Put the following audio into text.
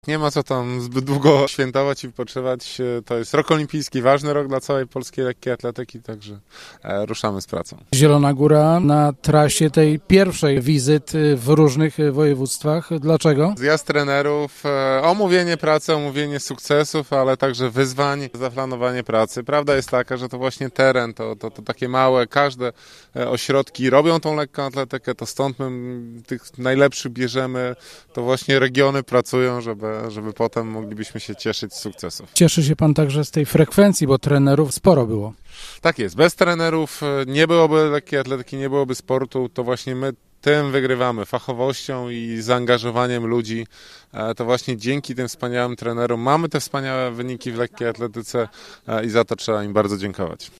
Nie ma co tam zbyt długo świętować i wypoczywać. To jest rok olimpijski, ważny rok dla całej polskiej lekkiej atletyki, także ruszamy z pracą. Zielona Góra na trasie tej pierwszej wizyty w różnych województwach. Dlaczego? Zjazd trenerów, omówienie pracy, omówienie sukcesów, ale także wyzwań, zaplanowanie pracy. Prawda jest taka, że to właśnie teren, to takie małe, każde ośrodki robią tą lekką atletykę, to stąd my tych najlepszych bierzemy, to właśnie regiony pracują, żeby potem moglibyśmy się cieszyć z sukcesów. Cieszy się pan także z tej frekwencji, bo trenerów sporo było. Tak jest, bez trenerów nie byłoby lekkiej atletyki, nie byłoby sportu, to właśnie my tym wygrywamy, fachowością i zaangażowaniem ludzi. To właśnie dzięki tym wspaniałym trenerom mamy te wspaniałe wyniki w lekkiej atletyce i za to trzeba im bardzo dziękować.